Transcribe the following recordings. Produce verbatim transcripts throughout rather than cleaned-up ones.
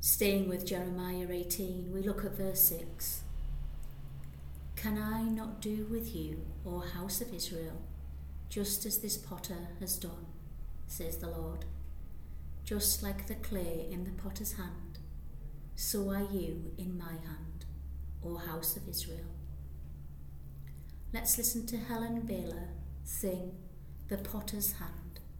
Staying with Jeremiah eighteen, we look at verse six. Can I not do with you, O house of Israel, just as this potter has done, says the Lord? Just like the clay in the potter's hand, so are you in my hand, O house of Israel. Let's listen to Helen Baylor sing The Potter's Hand.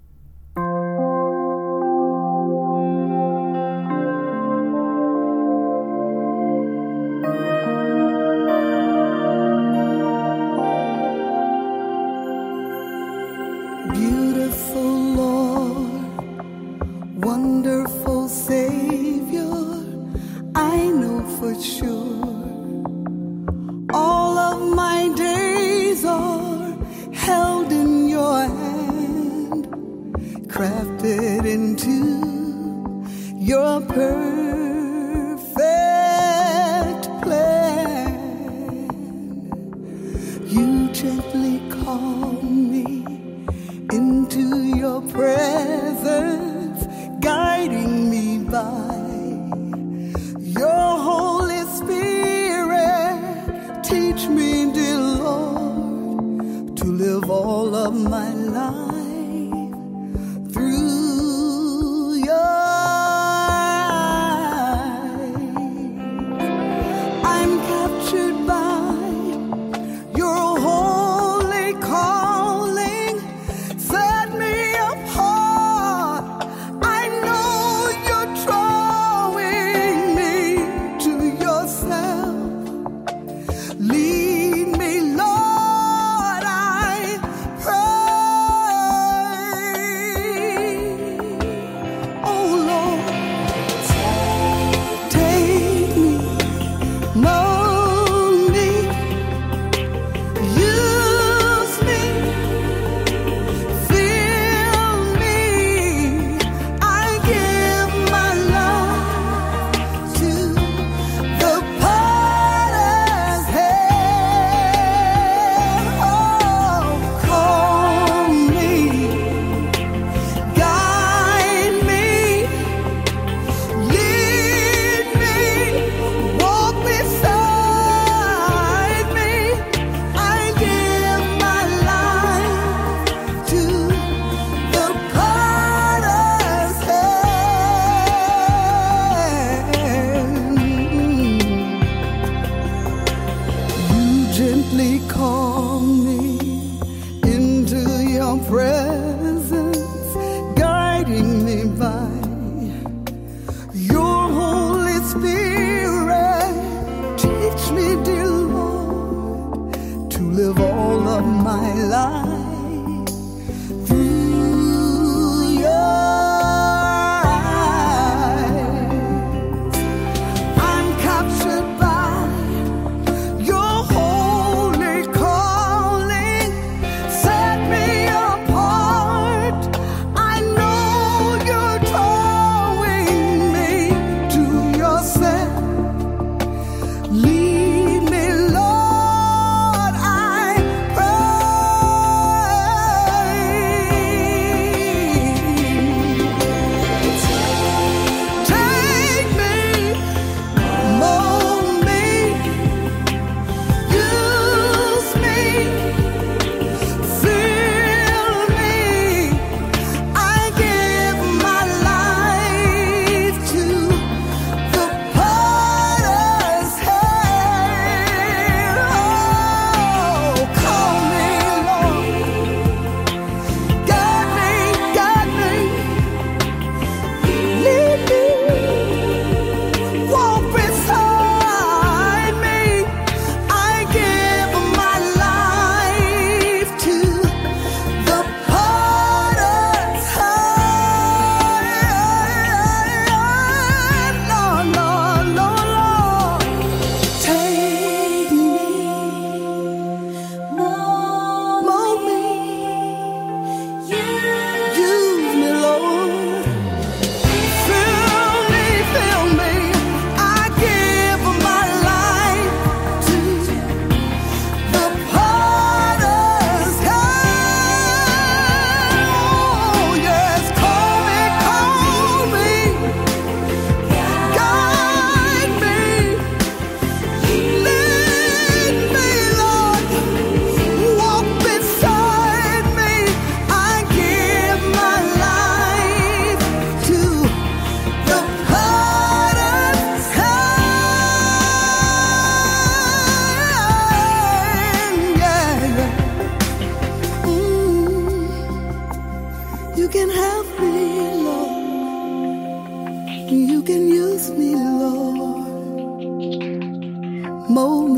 Beautiful Lord, wonderful Savior, I know for sure all of my days are held in your hand, crafted into your perfect plan. You gently call me into your presence, guiding me by your Holy Spirit. Teach me, dear Lord, to live all of my life through your eyes. I'm captured by your holy calling. Set me apart. I know you're trying you can use me, Lord. Mold